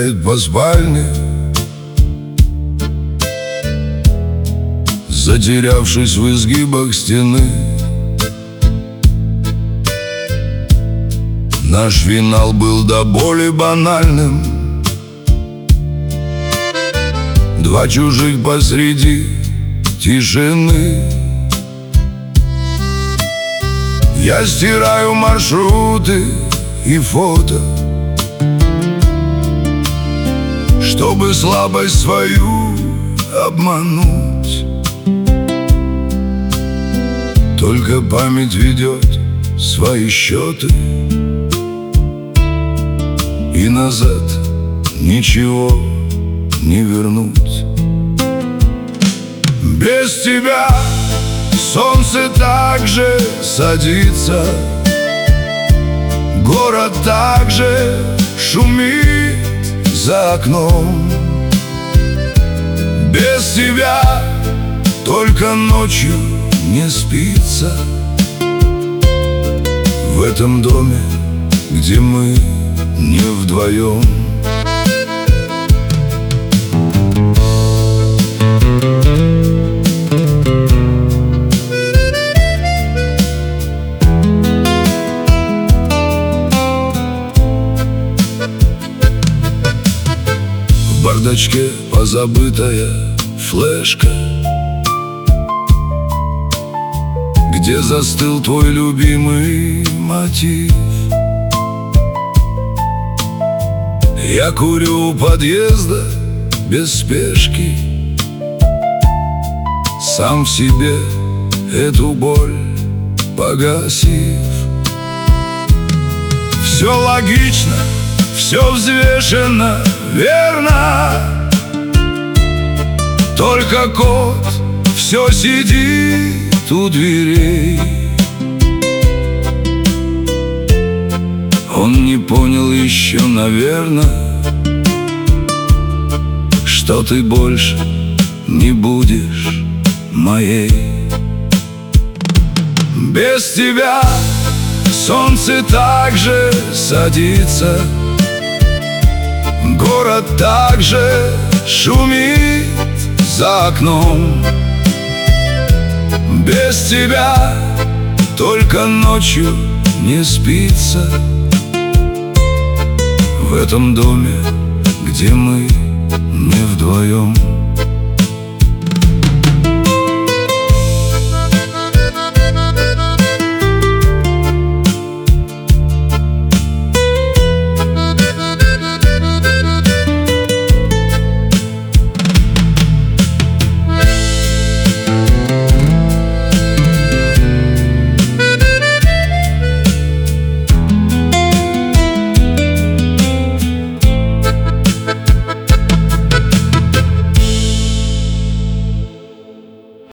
гуляет по спальне, затерявшись в изгибах стены. Наш финал был до боли банальным. Два чужих посреди тишины. Я стираю маршруты и фото, чтобы слабость свою обмануть. Только память ведет свои счеты, и назад ничего не вернуть. Без тебя солнце также садится, город также шумит за окном. Без тебя только ночью не спится в этом доме, где мы не вдвоем. В бардачке позабытая флешка, где застыл твой любимый мотив. Я курю у подъезда без спешки, сам в себе эту боль погасив. Все логично, все взвешено, верно. Только кот все сидит у дверей. Он не понял еще, наверное, что ты больше не будешь моей. Без тебя солнце также садится, город также шумит за окном. Без тебя только ночью не спится в этом доме, где мы не вдвоем.